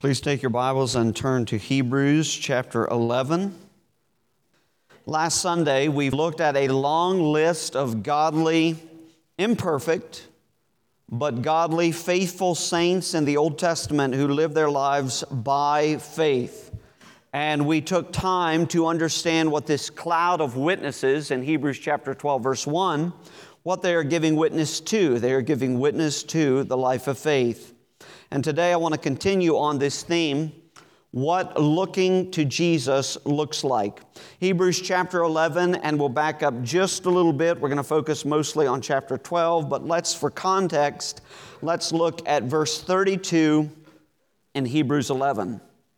Please take your Bibles and turn to Hebrews chapter 11. Last Sunday, we looked at a long list of godly, imperfect, but godly, faithful saints in the Old Testament who lived their lives by faith. And we took time to understand what this cloud of witnesses in Hebrews chapter 12, verse 1, what they are giving witness to. They are giving witness to the life of faith. And today I want to continue on this theme, what looking to Jesus looks like. Hebrews chapter 11, and we'll back up just a little bit. We're going to focus mostly on chapter 12, but for context, let's look at verse 32 in Hebrews 11.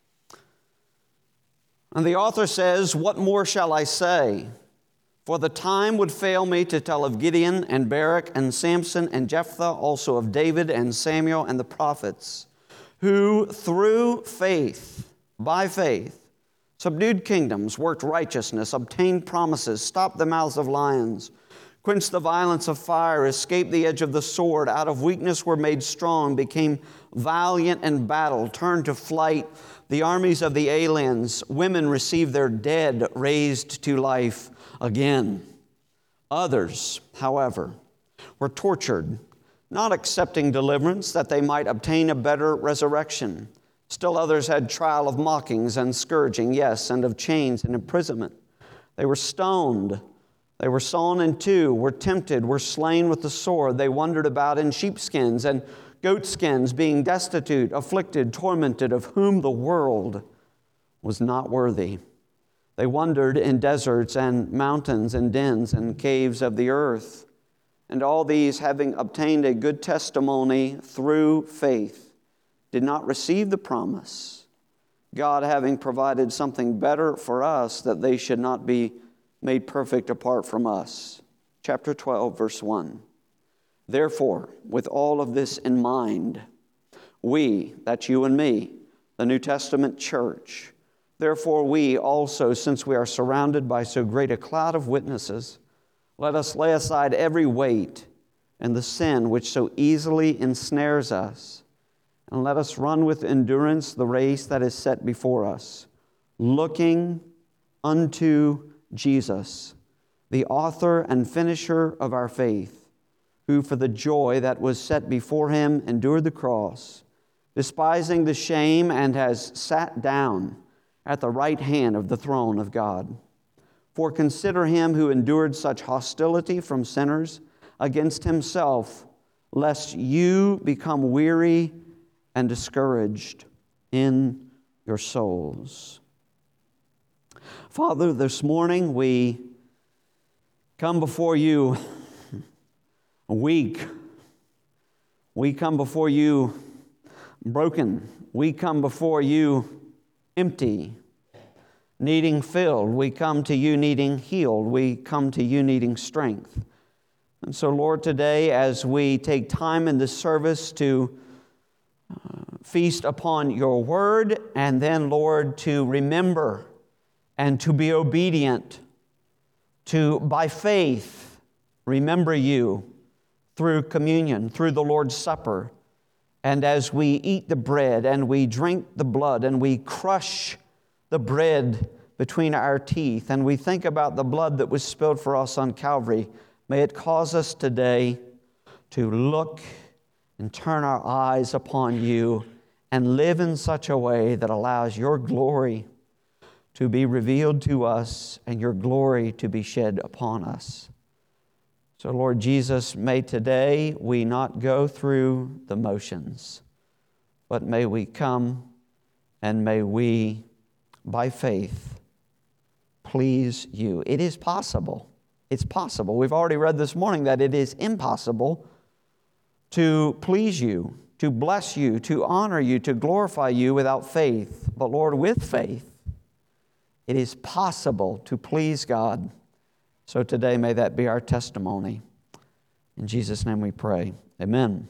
And the author says, "What more shall I say? For the time would fail me to tell of Gideon and Barak and Samson and Jephthah, also of David and Samuel and the prophets, who through faith, by faith, subdued kingdoms, worked righteousness, obtained promises, stopped the mouths of lions, quenched the violence of fire, escaped the edge of the sword, out of weakness were made strong, became valiant in battle, turned to flight the armies of the aliens. Women received their dead raised to life again. Others, however, were tortured, not accepting deliverance that they might obtain a better resurrection. Still others had trial of mockings and scourging, yes, and of chains and imprisonment. They were stoned. They were sawn in two, were tempted, were slain with the sword. They wandered about in sheepskins and goatskins, being destitute, afflicted, tormented, of whom the world was not worthy. They wandered in deserts and mountains and dens and caves of the earth. And all these, having obtained a good testimony through faith, did not receive the promise, God having provided something better for us, that they should not be made perfect apart from us." Chapter 12, verse 1. "Therefore, with all of this in mind, we," that's you and me, the New Testament church, "therefore we also, since we are surrounded by so great a cloud of witnesses, let us lay aside every weight and the sin which so easily ensnares us, and let us run with endurance the race that is set before us, looking unto Jesus, the author and finisher of our faith, who for the joy that was set before him endured the cross, despising the shame, and has sat down at the right hand of the throne of God. For consider him who endured such hostility from sinners against himself, lest you become weary and discouraged in your souls." Father, this morning we come before you weak. We come before you broken. We come before you empty, needing filled. We come to you needing healed. We come to you needing strength. And so, Lord, today as we take time in this service to feast upon your word, and then, Lord, to remember and to be obedient, to, by faith, remember you through communion, through the Lord's Supper. And as we eat the bread and we drink the blood and we crush the bread between our teeth and we think about the blood that was spilled for us on Calvary, may it cause us today to look and turn our eyes upon you and live in such a way that allows your glory to be revealed to us and your glory to be shed upon us. So, Lord Jesus, may today we not go through the motions, but may we come and may we, by faith, please you. It is possible. It's possible. We've already read this morning that it is impossible to please you, to bless you, to honor you, to glorify you without faith. But Lord, with faith, it is possible to please God. So today, may that be our testimony. In Jesus' name we pray. Amen.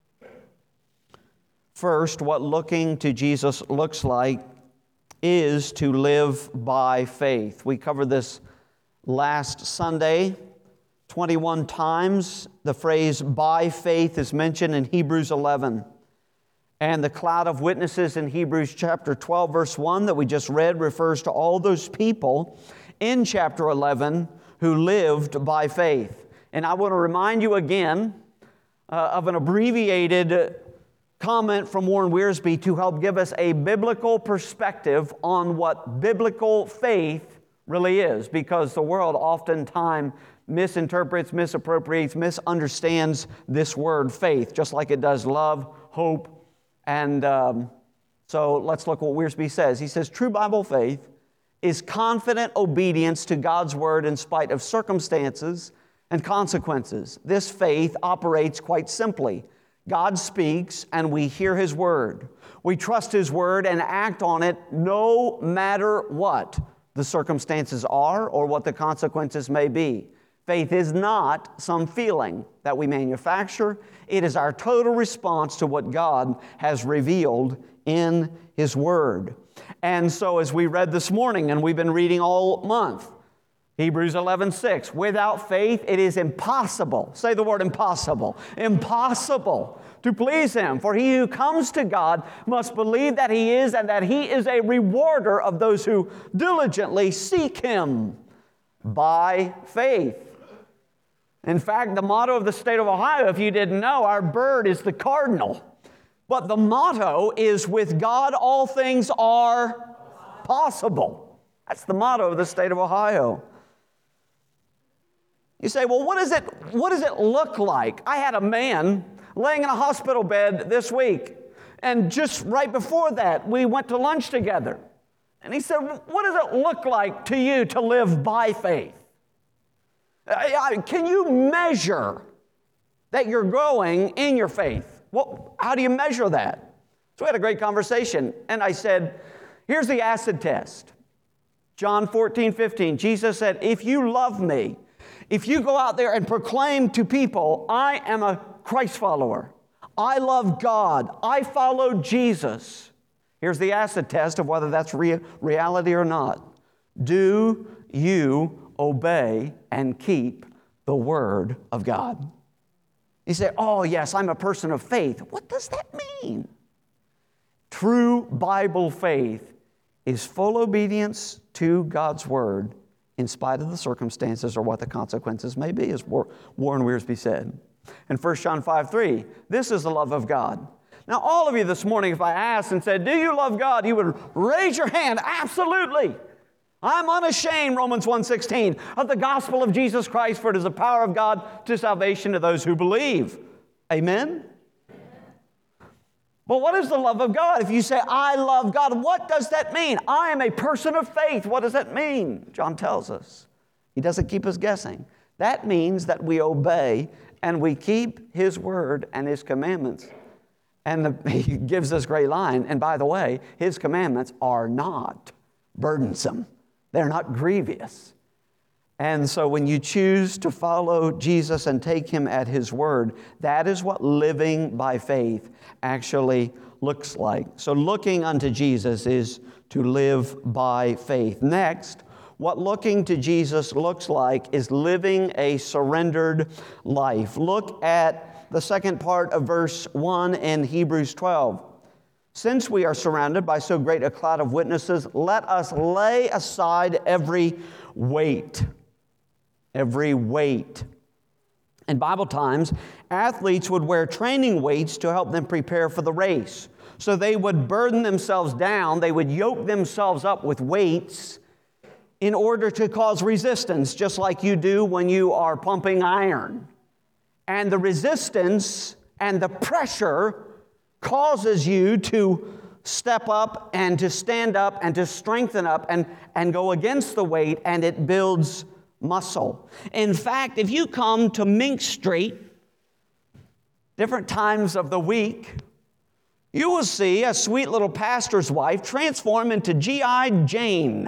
First, what looking to Jesus looks like is to live by faith. We covered this last Sunday. 21 times the phrase by faith is mentioned in Hebrews 11. And the cloud of witnesses in Hebrews chapter 12, verse 1 that we just read refers to all those people in chapter 11 who lived by faith. And I want to remind you again of an abbreviated comment from Warren Wiersbe to help give us a biblical perspective on what biblical faith really is, because the world oftentimes misinterprets, misappropriates, misunderstands this word faith, just like it does love, hope, and so let's look what Wiersbe says. He says, true Bible faith is confident obedience to God's word in spite of circumstances and consequences. This faith operates quite simply. God speaks and we hear His word. We trust His word and act on it no matter what the circumstances are or what the consequences may be. Faith is not some feeling that we manufacture. It is our total response to what God has revealed in His Word. And so as we read this morning, and we've been reading all month, Hebrews 11:6, without faith it is impossible, say the word impossible, impossible to please Him. For he who comes to God must believe that He is, and that He is a rewarder of those who diligently seek Him by faith. In fact, the motto of the state of Ohio, if you didn't know, our bird is the cardinal. But the motto is, with God all things are possible. That's the motto of the state of Ohio. You say, well, what does it look like? I had a man laying in a hospital bed this week, and just right before that, we went to lunch together. And he said, what does it look like to you to live by faith? Can you measure that you're growing in your faith? Well, how do you measure that? So we had a great conversation, and I said, here's the acid test. John 14:15, Jesus said, if you love me, if you go out there and proclaim to people, I am a Christ follower, I love God, I follow Jesus. Here's the acid test of whether that's reality or not. Do you obey and keep the Word of God? You say, oh yes, I'm a person of faith. What does that mean? True Bible faith is full obedience to God's Word in spite of the circumstances or what the consequences may be, as Warren Wiersbe said. In 1 John 5:3, this is the love of God. Now, all of you this morning, if I asked and said, do you love God? You would raise your hand. Absolutely. I'm unashamed, Romans 1:16, of the gospel of Jesus Christ, for it is the power of God to salvation to those who believe. Amen? But what is the love of God? If you say, I love God, what does that mean? I am a person of faith. What does that mean? John tells us. He doesn't keep us guessing. That means that we obey and we keep His word and His commandments. And He gives this great line, and by the way, His commandments are not burdensome. They're not grievous. And so when you choose to follow Jesus and take Him at His word, that is what living by faith actually looks like. So looking unto Jesus is to live by faith. Next, what looking to Jesus looks like is living a surrendered life. Look at the second part of verse 1 in Hebrews 12. Since we are surrounded by so great a cloud of witnesses, let us lay aside every weight. Every weight. In Bible times, athletes would wear training weights to help them prepare for the race. So they would burden themselves down, they would yoke themselves up with weights in order to cause resistance, just like you do when you are pumping iron. And the resistance and the pressure causes you to step up and to stand up and to strengthen up and go against the weight, and it builds muscle. In fact, if you come to Mink Street different times of the week, you will see a sweet little pastor's wife transform into G.I. Jane.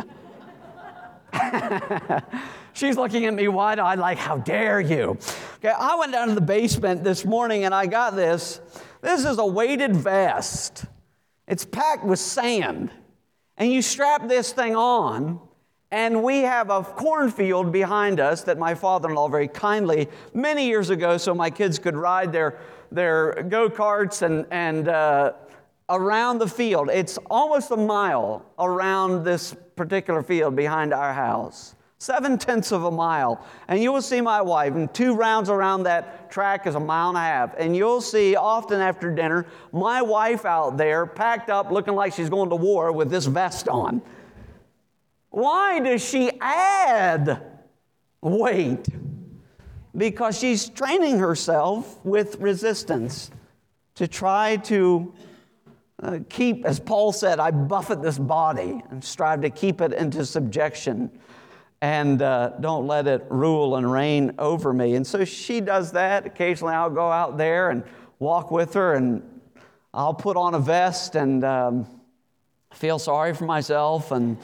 She's looking at me wide-eyed like, how dare you? Okay, I went down to the basement this morning and I got this. This is a weighted vest. It's packed with sand. And you strap this thing on, and we have a cornfield behind us that my father-in-law very kindly, many years ago, so my kids could ride their go-karts around the field. It's almost a mile around this particular field behind our house. 7/10 of a mile. And you will see my wife, and 2 rounds around that track is a mile and a half. And you'll see often after dinner, my wife out there packed up looking like she's going to war with this vest on. Why does she add weight? Because she's training herself with resistance to try to keep, as Paul said, I buffet this body and strive to keep it into subjection and don't let it rule and reign over me. And so she does that. Occasionally I'll go out there and walk with her, and I'll put on a vest and feel sorry for myself. And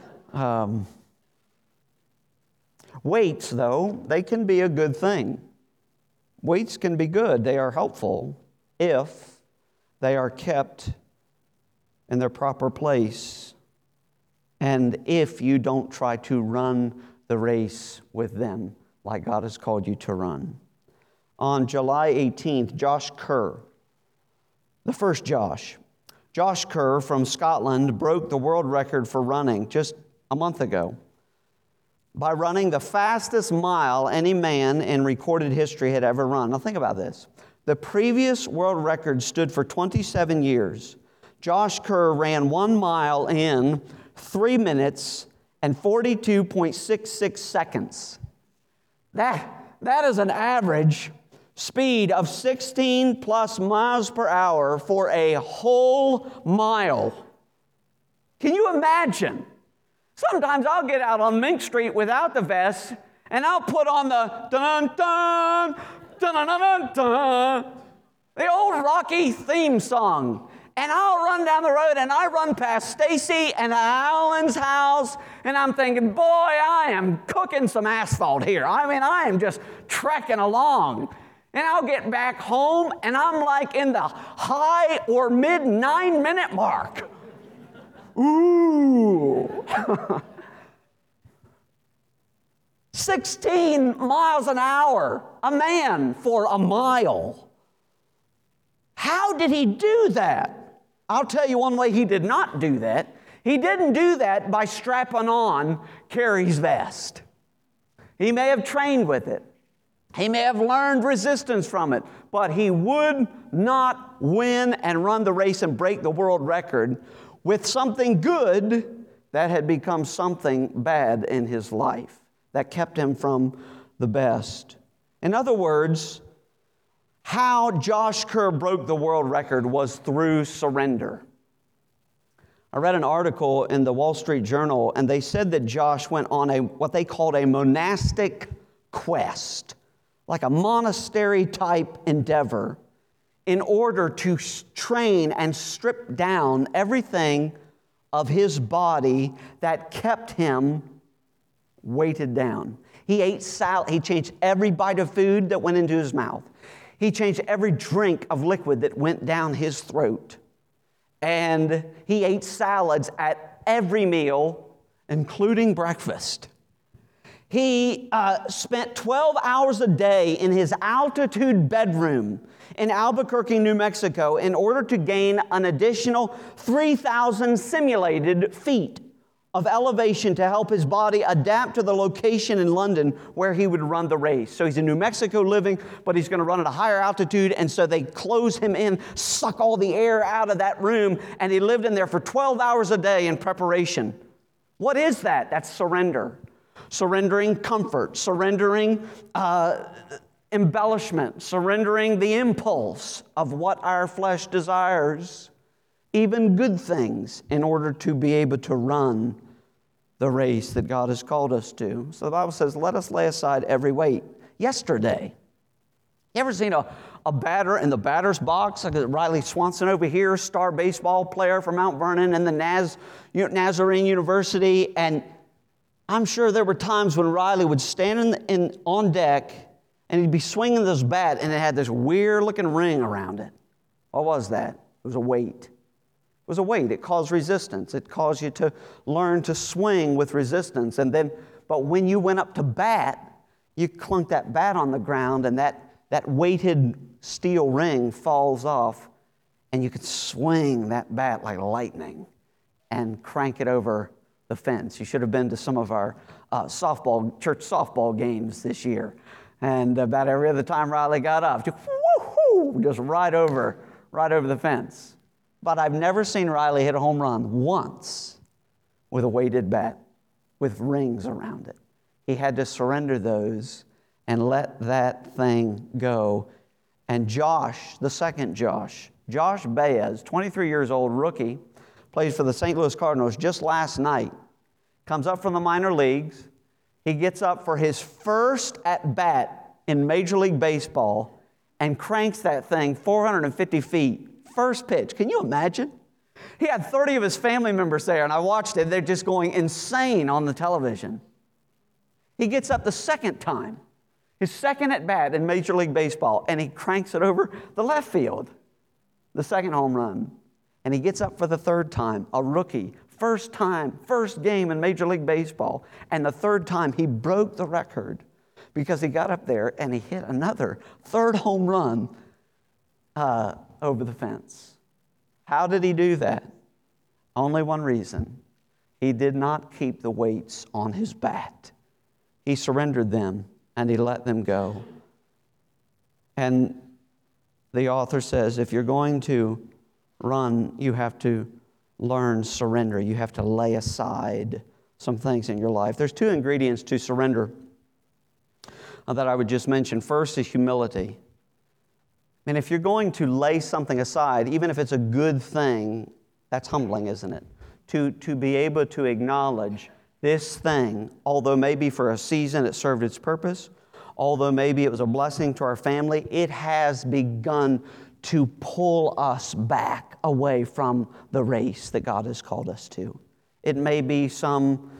weights, though, they can be a good thing. Weights can be good. They are helpful if they are kept in their proper place, and if you don't try to run the race with them like God has called you to run. On July 18th, Josh Kerr, the first Josh Kerr from Scotland, broke the world record for running just a month ago by running the fastest mile any man in recorded history had ever run. Now think about this. The previous world record stood for 27 years. Josh Kerr ran 1 mile in 3 minutes and 42.66 seconds. That is an average speed of 16 plus miles per hour for a whole mile. Can you imagine? Sometimes I'll get out on Mink Street without the vest, and I'll put on the dun-dun-dun, dun-dun-dun-dun, the old Rocky theme song. And I'll run down the road, and I run past Stacy and Alan's house, and I'm thinking, boy, I am cooking some asphalt here. I mean, I am just trekking along. And I'll get back home, and I'm like in the high or mid 9-minute mark. Ooh. 16 miles an hour, a man for a mile. How did he do that? I'll tell you one way he did not do that. He didn't do that by strapping on Carrie's vest. He may have trained with it. He may have learned resistance from it, but he would not win and run the race and break the world record with something good that had become something bad in his life that kept him from the best. In other words, how Josh Kerr broke the world record was through surrender. I read an article in the Wall Street Journal, and they said that Josh went on what they called a monastic quest, like a monastery-type endeavor, in order to train and strip down everything of his body that kept him weighted down. He ate salad. He changed every bite of food that went into his mouth. He changed every drink of liquid that went down his throat. And he ate salads at every meal, including breakfast. He spent 12 hours a day in his altitude bedroom in Albuquerque, New Mexico, in order to gain an additional 3,000 simulated feet of elevation to help his body adapt to the location in London where he would run the race. So he's in New Mexico living, but he's going to run at a higher altitude, and so they close him in, suck all the air out of that room, and he lived in there for 12 hours a day in preparation. What is that? That's surrender. Surrendering comfort, surrendering embellishment, surrendering the impulse of what our flesh desires, even good things, in order to be able to run the race that God has called us to. So the Bible says, let us lay aside every weight. Yesterday, you ever seen a batter in the batter's box? Like Riley Swanson over here, star baseball player from Mount Vernon and the Nazarene University. And I'm sure there were times when Riley would stand on deck and he'd be swinging this bat, and it had this weird-looking ring around it. What was that? It was a weight. It was a weight. It caused resistance. It caused you to learn to swing with resistance. But when you went up to bat, you clunk that bat on the ground, and that weighted steel ring falls off, and you could swing that bat like lightning and crank it over the fence. You should have been to some of our church softball games this year. And about every other time Riley got up, just right over the fence. But I've never seen Riley hit a home run once with a weighted bat with rings around it. He had to surrender those and let that thing go. And Josh, the second Josh Baez, 23 years old, rookie, plays for the St. Louis Cardinals just last night, comes up from the minor leagues. He gets up for his first at-bat in Major League Baseball and cranks that thing 450 feet. First pitch. Can you imagine? He had 30 of his family members there, and I watched it. They're just going insane on the television. He gets up the second time, his second at-bat in Major League Baseball, and he cranks it over the left field, the second home run. And he gets up for the third time, a rookie, first game in Major League Baseball. And the third time, he broke the record because he got up there and he hit another third home run over the fence. How did he do that? Only one reason. He did not keep the weights on his bat. He surrendered them and he let them go. And the author says, if you're going to run, you have to learn surrender. You have to lay aside some things in your life. There's two ingredients to surrender that I would just mention. First is humility. And if you're going to lay something aside, even if it's a good thing, that's humbling, isn't it? To be able to acknowledge this thing, although maybe for a season it served its purpose, although maybe it was a blessing to our family, it has begun to pull us back away from the race that God has called us to. It may be some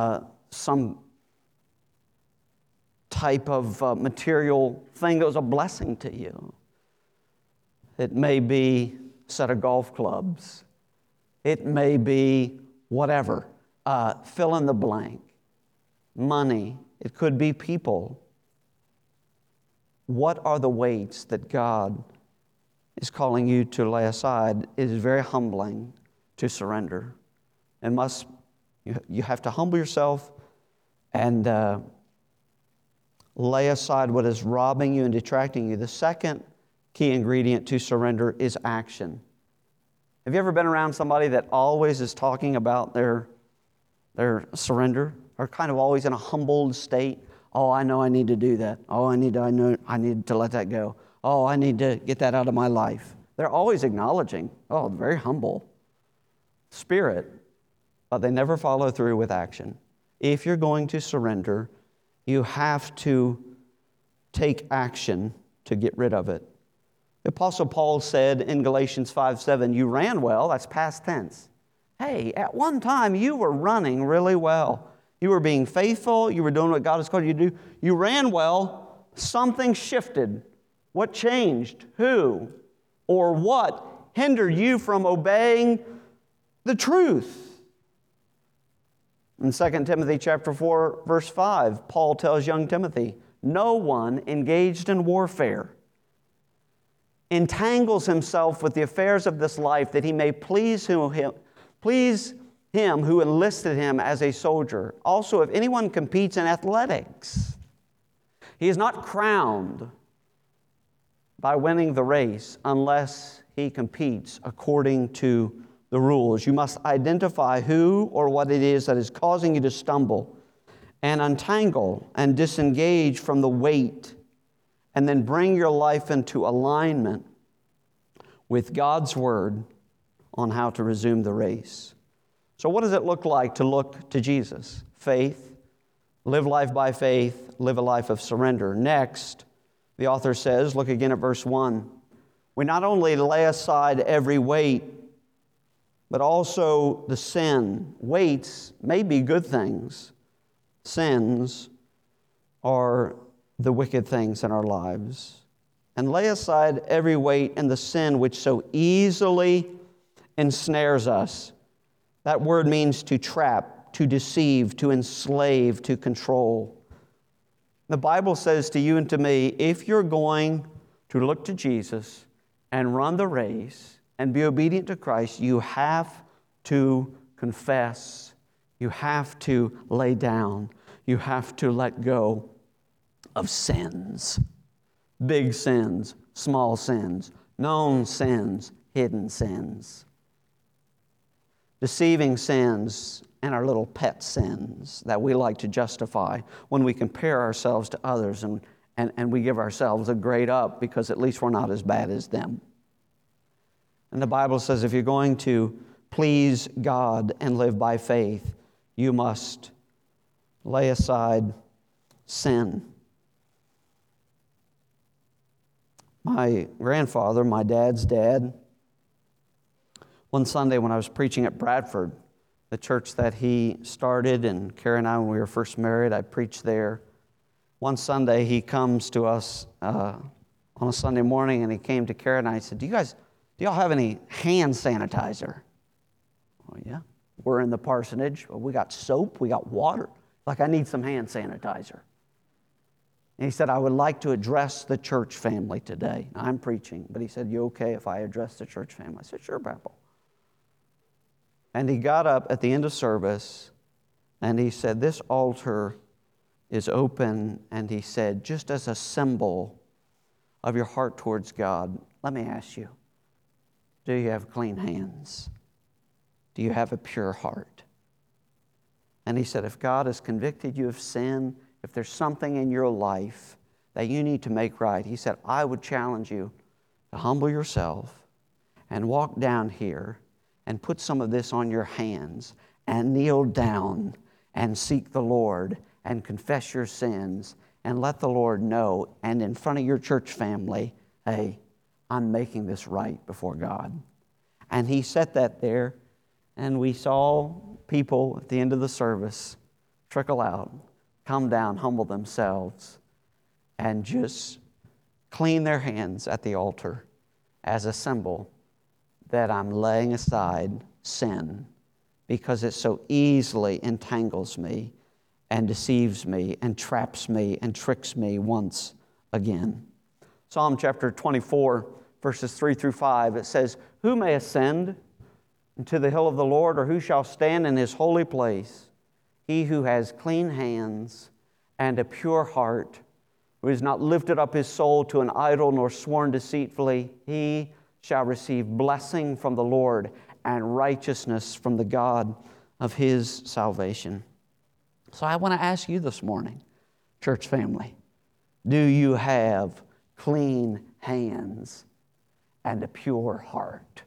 type of material thing that was a blessing to you. It may be a set of golf clubs. It may be whatever. Fill in the blank. Money. It could be people. What are the weights that God is calling you to lay aside? It is very humbling to surrender. You have to humble yourself and lay aside what is robbing you and detracting you. The second key ingredient to surrender is action. Have you ever been around somebody that always is talking about their surrender, or kind of always in a humbled state? Oh, I know I need to do that. Oh, I need to let that go. Oh, I need to get that out of my life. They're always acknowledging, very humble spirit, but they never follow through with action. If you're going to surrender, you have to take action to get rid of it. The Apostle Paul said in Galatians 5:7, you ran well, that's past tense. Hey, at one time you were running really well. You were being faithful, you were doing what God has called you to do. You ran well, something shifted. What changed? Who or what hindered you from obeying the truth? In 2 Timothy chapter 4, verse 5, Paul tells young Timothy, no one engaged in warfare entangles himself with the affairs of this life that he may please him who enlisted him as a soldier. Also, if anyone competes in athletics, he is not crowned by winning the race unless he competes according to the rules. You must identify who or what it is that is causing you to stumble and untangle and disengage from the weight, and then bring your life into alignment with God's Word on how to resume the race. So what does it look like to look to Jesus? Faith, live life by faith, live a life of surrender. Next, the author says, look again at verse 1, we not only lay aside every weight, but also the sin. Weights may be good things. Sins are the wicked things in our lives. And lay aside every weight and the sin which so easily ensnares us. That word means to trap, to deceive, to enslave, to control. The Bible says to you and to me, if you're going to look to Jesus and run the race, and be obedient to Christ, you have to confess. You have to lay down. You have to let go of sins. Big sins, small sins, known sins, hidden sins. Deceiving sins and our little pet sins that we like to justify when we compare ourselves to others and we give ourselves a grade up because at least we're not as bad as them. And the Bible says if you're going to please God and live by faith, you must lay aside sin. My grandfather, my dad's dad, one Sunday when I was preaching at Bradford, the church that he started, and Carrie and I, when we were first married, I preached there. One Sunday he comes to us on a Sunday morning, and he came to Carrie and I and said, do y'all have any hand sanitizer? Oh, yeah. We're in the parsonage. Well, we got soap, we got water. Like, I need some hand sanitizer. And he said, I would like to address the church family today. I'm preaching, but he said, you okay if I address the church family? I said, sure, Papa. And he got up at the end of service, and he said, this altar is open, and he said, just as a symbol of your heart towards God, let me ask you, do you have clean hands? Do you have a pure heart? And he said, if God has convicted you of sin, if there's something in your life that you need to make right, he said, I would challenge you to humble yourself and walk down here and put some of this on your hands and kneel down and seek the Lord and confess your sins and let the Lord know, and in front of your church family, hey, I'm making this right before God. And he said that there, and we saw people at the end of the service trickle out, come down, humble themselves, and just clean their hands at the altar as a symbol that I'm laying aside sin because it so easily entangles me and deceives me and traps me and tricks me once again. Psalm chapter 24, verses 3 through 5, it says, who may ascend into the hill of the Lord, or who shall stand in his holy place? He who has clean hands and a pure heart, who has not lifted up his soul to an idol nor sworn deceitfully, he shall receive blessing from the Lord and righteousness from the God of his salvation. So I want to ask you this morning, church family, do you have clean hands and a pure heart?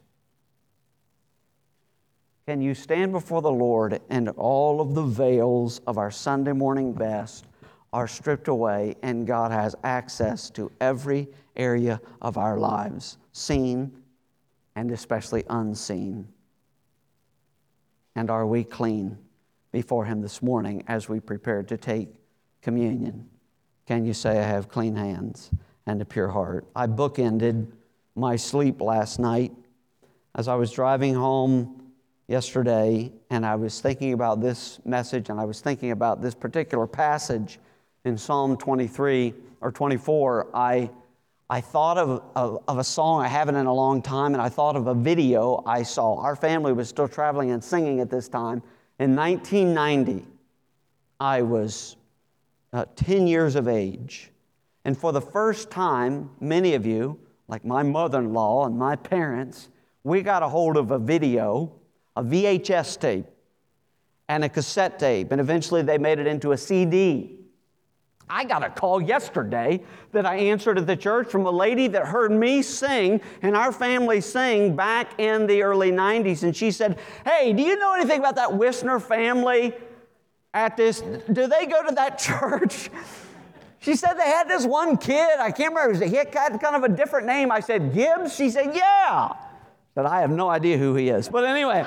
Can you stand before the Lord and all of the veils of our Sunday morning best are stripped away and God has access to every area of our lives, seen and especially unseen? And are we clean before Him this morning as we prepare to take communion? Can you say, I have clean hands and a pure heart? I bookended my sleep last night as I was driving home yesterday, and I was thinking about this message, and I was thinking about this particular passage in Psalm 23 or 24. I thought of a song I haven't in a long time, and I thought of a video I saw. Our family was still traveling and singing at this time. In 1990, I was 10 years of age. And for the first time, many of you, like my mother-in-law and my parents, we got a hold of a video, a VHS tape, and a cassette tape, and eventually they made it into a CD. I got a call yesterday that I answered at the church from a lady that heard me sing and our family sing back in the early 90s, and she said, hey, do you know anything about that Wisner family at this? Do they go to that church? She said they had this one kid, I can't remember, he had kind of a different name. I said, Gibbs? She said, yeah. But I have no idea who he is. But anyway,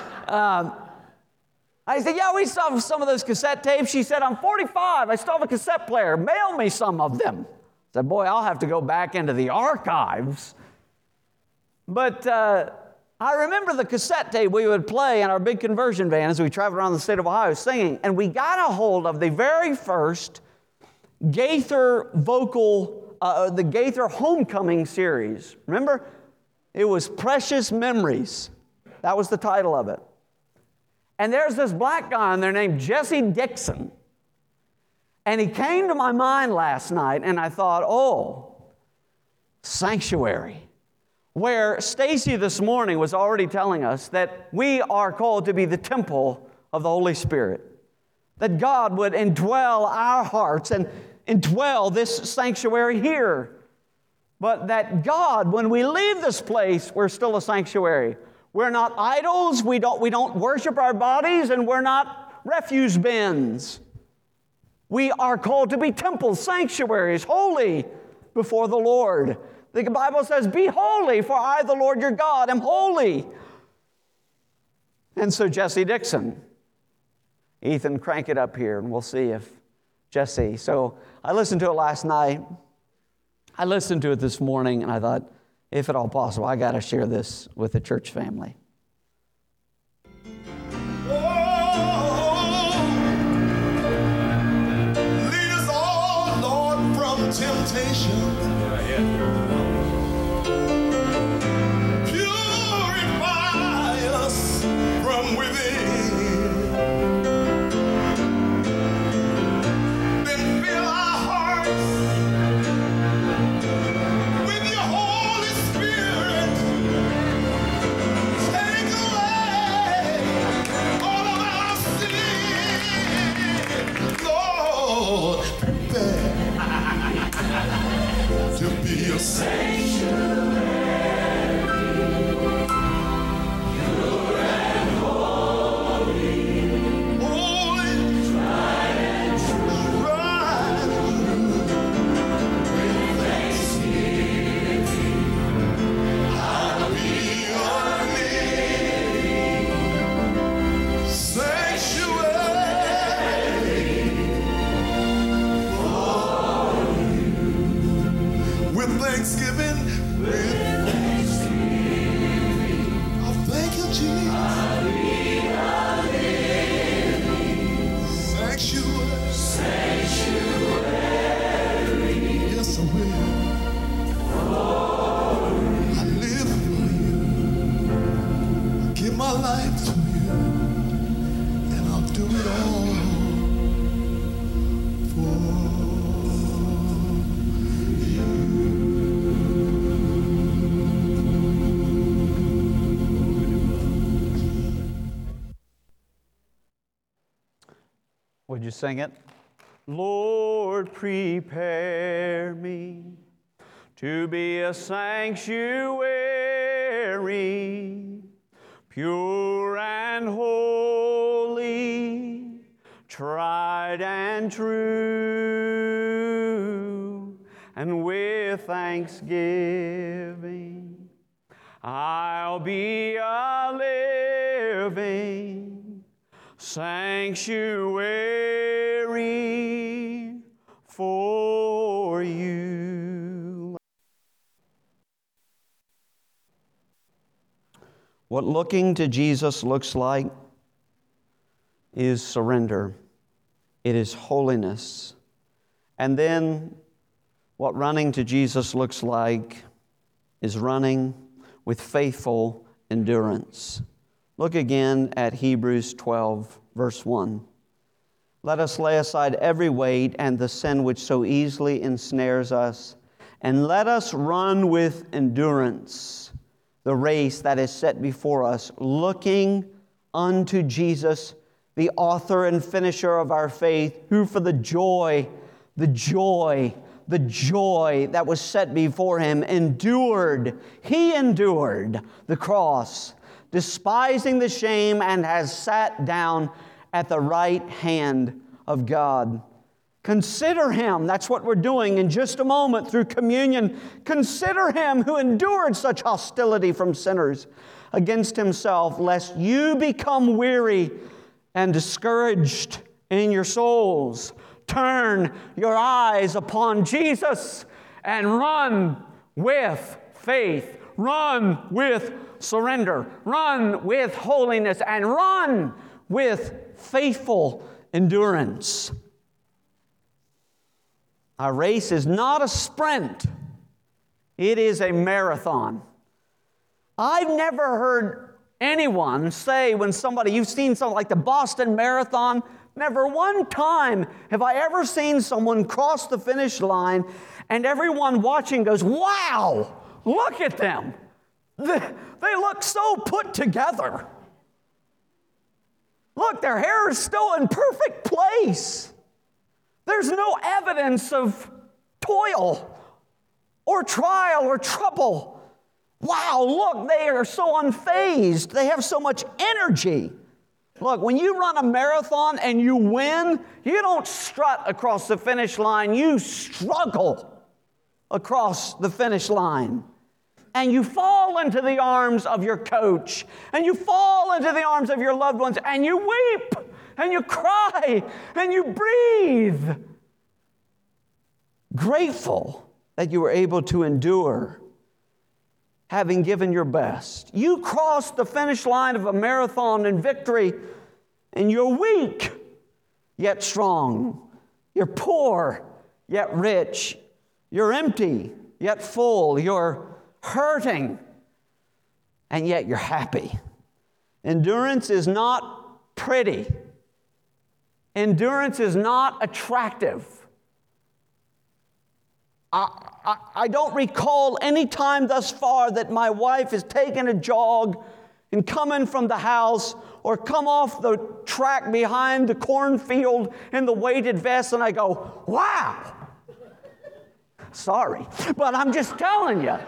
I said, yeah, we saw some of those cassette tapes. She said, I'm 45. I still have a cassette player. Mail me some of them. I said, boy, I'll have to go back into the archives. But I remember the cassette tape we would play in our big conversion van as we traveled around the state of Ohio singing. And we got a hold of the very first Gaither vocal, the Gaither Homecoming series. Remember? It was Precious Memories. That was the title of it. And there's this black guy in there named Jesse Dixon. And he came to my mind last night, and I thought, oh, sanctuary. Where Stacy this morning was already telling us that we are called to be the temple of the Holy Spirit. That God would indwell our hearts and indwell this sanctuary here. But that God, when we leave this place, we're still a sanctuary. We're not idols, we don't worship our bodies, and we're not refuse bins. We are called to be temples, sanctuaries, holy before the Lord. The Bible says, be holy, for I, the Lord your God, am holy. And so Jesse Dixon, Ethan, crank it up here, and we'll see if Jesse. So I listened to it last night. I listened to it this morning, and I thought, if at all possible, I got to share this with the church family. Lead us all, Lord, from temptation. Purify us from within. Then fill our hearts with your Holy Spirit. Take away all of our sin. Lord, prepare to be a sanctuary. Thanksgiving, I thank you, Jesus. Sanctuary. Yes, I will. I live for you. I give my life to you, and I'll do it all for Would you sing it? Lord, prepare me to be a sanctuary, pure and holy, tried and true, and with thanksgiving I'll be a living sanctuary for you. What looking to Jesus looks like is surrender. It is holiness. And then what running to Jesus looks like is running with faithful endurance. Look again at Hebrews 12, verse 1. Let us lay aside every weight and the sin which so easily ensnares us, and let us run with endurance the race that is set before us, looking unto Jesus, the author and finisher of our faith, who for the joy that was set before him endured. He endured the cross, despising the shame, and has sat down at the right hand of God. Consider him. That's what we're doing in just a moment through communion. Consider him who endured such hostility from sinners against himself, lest you become weary and discouraged in your souls. Turn your eyes upon Jesus and run with faith. Run with surrender. Run with holiness, and run with faithful endurance. Our race is not a sprint. It is a marathon. I've never heard anyone say when you've seen something like the Boston Marathon, never one time have I ever seen someone cross the finish line and everyone watching goes, wow, look at them. They look so put together. Look, their hair is still in perfect place. There's no evidence of toil or trial or trouble. Wow, look, they are so unfazed. They have so much energy. Look, when you run a marathon and you win, you don't strut across the finish line. You struggle across the finish line. And you fall into the arms of your coach. And you fall into the arms of your loved ones. And you weep. And you cry. And you breathe. Grateful that you were able to endure, having given your best. You crossed the finish line of a marathon in victory, and you're weak, yet strong. You're poor, yet rich. You're empty, yet full. You're hurting, and yet you're happy. Endurance is not pretty. Endurance is not attractive. I don't recall any time thus far that my wife has taken a jog and come in from the house or come off the track behind the cornfield in the weighted vest and I go, wow. Sorry, but I'm just telling you.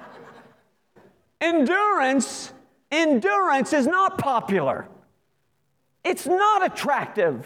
Endurance is not popular. It's not attractive.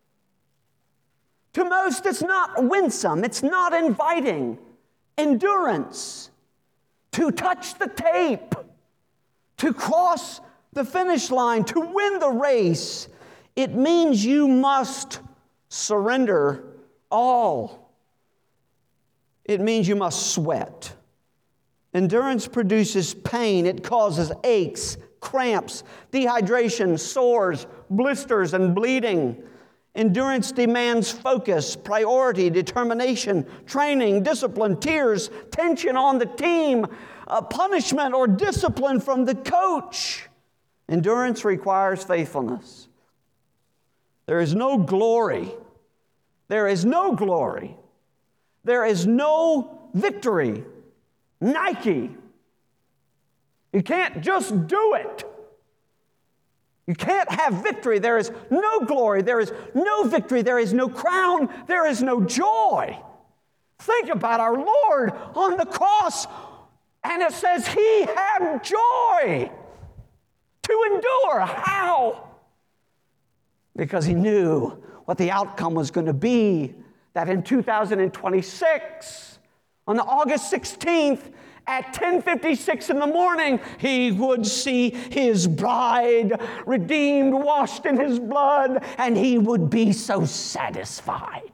To most, it's not winsome. It's not inviting. Endurance, to touch the tape, to cross the finish line, to win the race, it means you must surrender all. It means you must sweat. Endurance produces pain. It causes aches, cramps, dehydration, sores, blisters, and bleeding. Endurance demands focus, priority, determination, training, discipline, tears, tension on the team, punishment or discipline from the coach. Endurance requires faithfulness. There is no glory. There is no glory. There is no victory. Nike. You can't just do it. You can't have victory. There is no glory. There is no victory. There is no crown. There is no joy. Think about our Lord on the cross, and it says He had joy to endure. How? Because He knew what the outcome was going to be, that in 2026, on August 16th, at 10:56 in the morning, He would see His bride redeemed, washed in His blood, and He would be so satisfied.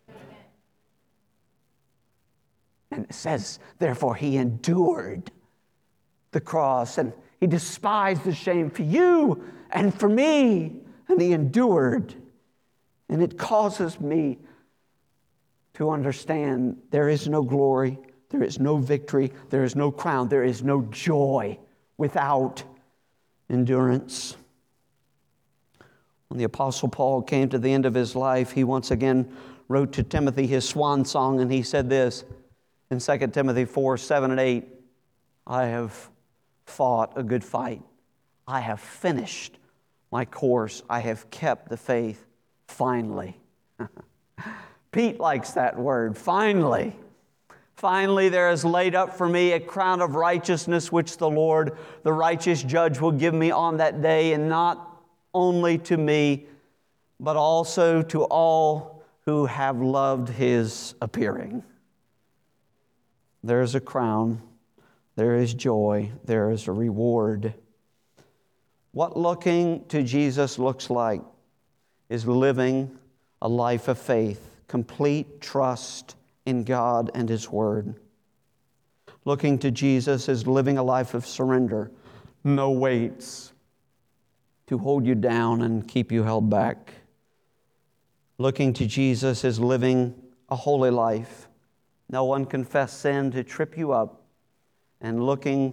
And it says, therefore, He endured the cross, and He despised the shame for you and for me, and He endured. And it causes me to understand there is no glory, there is no victory, there is no crown, there is no joy without endurance. When the Apostle Paul came to the end of his life, he once again wrote to Timothy his swan song, and he said this in 2 Timothy 4:7-8, I have fought a good fight. I have finished my course. I have kept the faith finally. Pete likes that word, finally. Finally, there is laid up for me a crown of righteousness, which the Lord, the righteous judge, will give me on that day, and not only to me, but also to all who have loved His appearing. There is a crown, there is joy, there is a reward. What looking to Jesus looks like is living a life of faith, complete trust in God and His Word. Looking to Jesus is living a life of surrender. No weights to hold you down and keep you held back. Looking to Jesus is living a holy life. No unconfessed sin to trip you up. And looking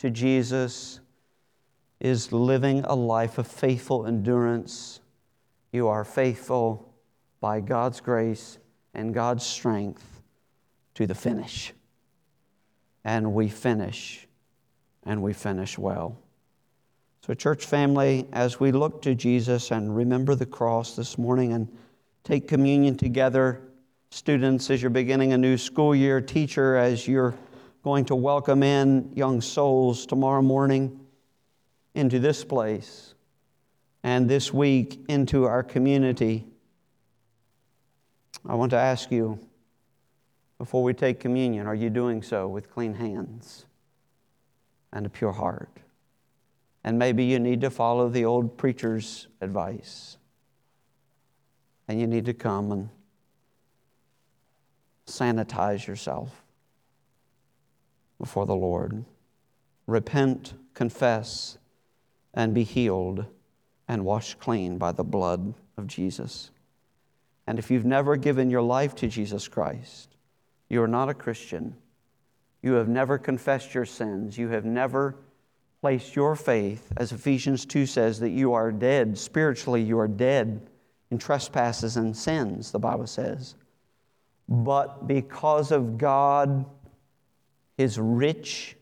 to Jesus is living a life of faithful endurance. You are faithful by God's grace and God's strength to the finish. And we finish, and we finish well. So, church family, as we look to Jesus and remember the cross this morning and take communion together, students, as you're beginning a new school year, teacher, as you're going to welcome in young souls tomorrow morning into this place and this week into our community, I want to ask you, before we take communion, are you doing so with clean hands and a pure heart? And maybe you need to follow the old preacher's advice, and you need to come and sanitize yourself before the Lord. Repent, confess, and be healed and washed clean by the blood of Jesus. And if you've never given your life to Jesus Christ, you are not a Christian. You have never confessed your sins. You have never placed your faith, as Ephesians 2 says, that you are dead. Spiritually, you are dead in trespasses and sins, the Bible says. But because of God, His riches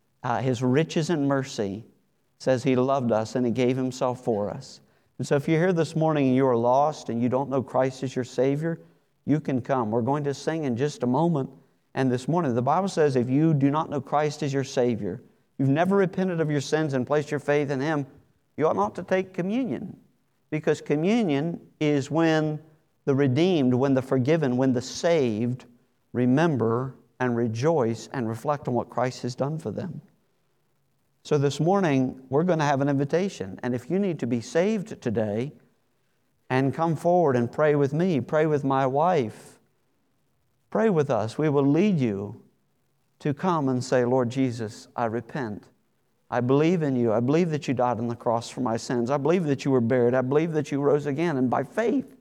and mercy, says He loved us and He gave Himself for us. And so if you're here this morning and you are lost and you don't know Christ as your Savior, you can come. We're going to sing in just a moment. And this morning, the Bible says if you do not know Christ as your Savior, you've never repented of your sins and placed your faith in Him, you ought not to take communion. Because communion is when the redeemed, when the forgiven, when the saved remember and rejoice and reflect on what Christ has done for them. So this morning, we're going to have an invitation. And if you need to be saved today, and come forward and pray with me, pray with my wife, pray with us. We will lead you to come and say, Lord Jesus, I repent. I believe in you. I believe that you died on the cross for my sins. I believe that you were buried. I believe that you rose again. And by faith,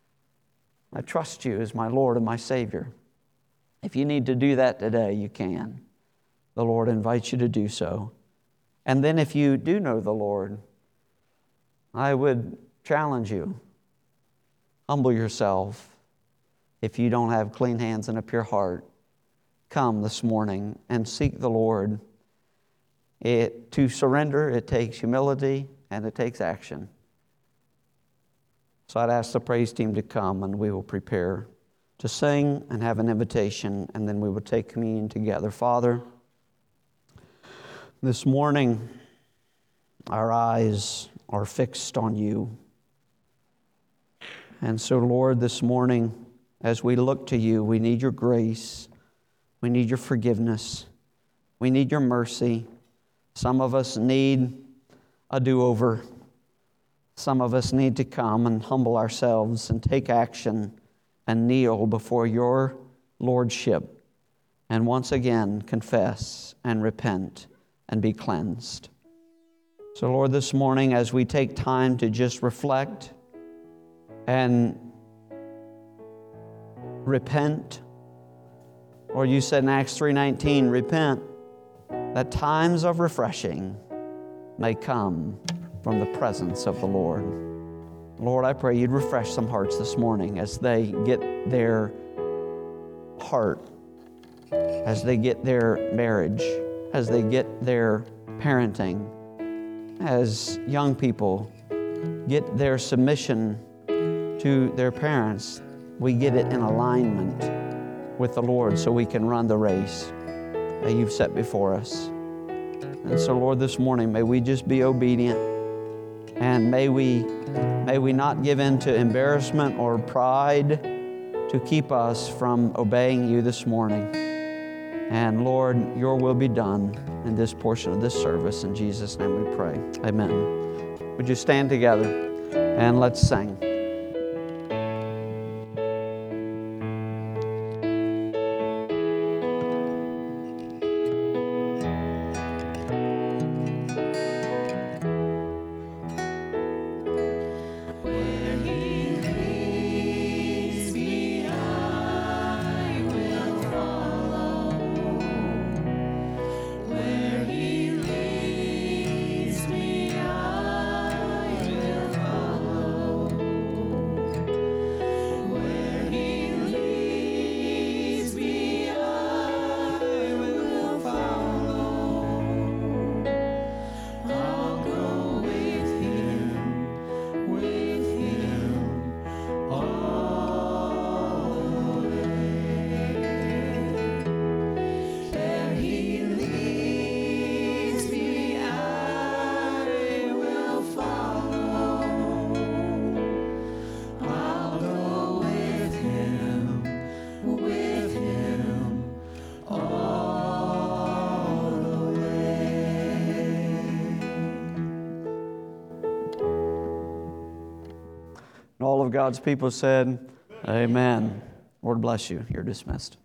I trust you as my Lord and my Savior. If you need to do that today, you can. The Lord invites you to do so. And then if you do know the Lord, I would challenge you. Humble yourself. If you don't have clean hands and a pure heart, come this morning and seek the Lord. To surrender, it takes humility and it takes action. So I'd ask the praise team to come and we will prepare to sing and have an invitation, and then we will take communion together. Father, this morning our eyes are fixed on you. And so, Lord, this morning, as we look to you, we need your grace. We need your forgiveness. We need your mercy. Some of us need a do-over. Some of us need to come and humble ourselves and take action and kneel before your lordship and once again confess and repent and be cleansed. So, Lord, this morning, as we take time to just reflect and repent, or you said in Acts 3:19, repent, that times of refreshing may come from the presence of the Lord. Lord, I pray you'd refresh some hearts this morning as they get their heart, as they get their marriage, as they get their parenting, as young people get their submission to their parents, we get it in alignment with the Lord so we can run the race that you've set before us. And so, Lord, this morning, may we just be obedient, and may we not give in to embarrassment or pride to keep us from obeying you this morning. And Lord, your will be done in this portion of this service. In Jesus' name we pray. Amen. Would you stand together and let's sing. Where he God's people said, Amen. Lord bless you. You're dismissed.